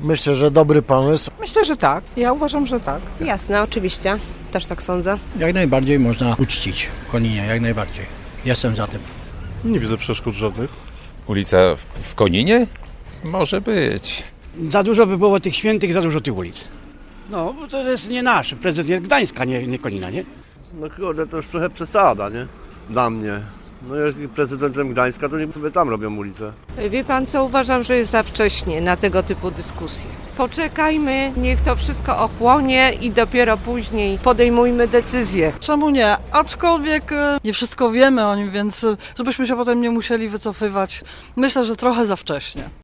Myślę, że dobry pomysł. Myślę, że tak. Ja uważam, że tak. Jasne, oczywiście. Też tak sądzę. Jak najbardziej można uczcić Koninie, jak najbardziej. Jestem za tym. Nie widzę przeszkód żadnych. Ulica w Koninie? Może być. Za dużo by było tych świętych, za dużo tych ulic. No, bo to jest nie nasz. Prezydent Gdańska, nie Konina, nie? No kurde, to już trochę przesada, nie? Dla mnie. No jest prezydentem Gdańska, to niech sobie tam robią ulicę. Wie pan co, uważam, że jest za wcześnie na tego typu dyskusje. Poczekajmy, niech to wszystko ochłonie i dopiero później podejmujmy decyzję. Czemu nie? Aczkolwiek nie wszystko wiemy o nim, więc żebyśmy się potem nie musieli wycofywać. Myślę, że trochę za wcześnie.